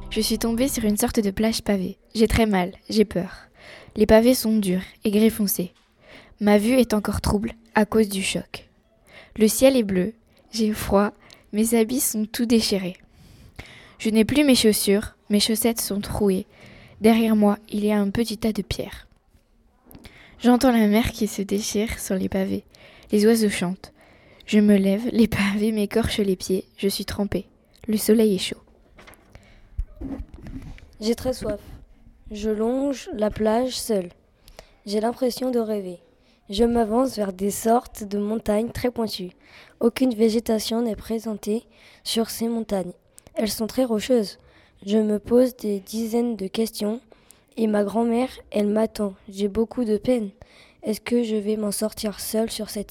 Je suis tombée sur une sorte de plage pavée. J'ai très mal, j'ai peur. Les pavés sont durs et gris foncé. Ma vue est encore trouble à cause du choc. Le ciel est bleu, j'ai froid, mes habits sont tout déchirés. Je n'ai plus mes chaussures, mes chaussettes sont trouées. Derrière moi, il y a un petit tas de pierres. J'entends la mer qui se déchire sur les pavés. Les oiseaux chantent. Je me lève, les pavés m'écorchent les pieds, je suis trempée. Le soleil est chaud. J'ai très soif. Je longe la plage seule. J'ai l'impression de rêver. Je m'avance vers des sortes de montagnes très pointues. Aucune végétation n'est présentée sur ces montagnes. Elles sont très rocheuses. Je me pose des dizaines de questions et ma grand-mère, elle m'attend. J'ai beaucoup de peine. Est-ce que je vais m'en sortir seule sur cette île ?